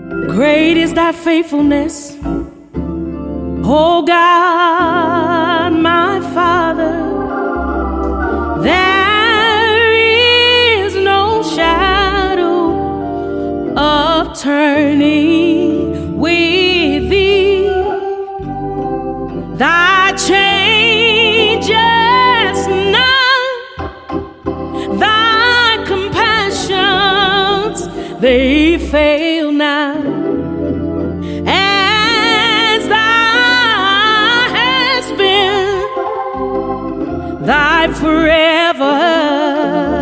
Great is thy faithfulness, O God, my Father. There is no shadow of turning with thee. Thy changes not, thy compassions, they fail not. As thou hast been, thy forever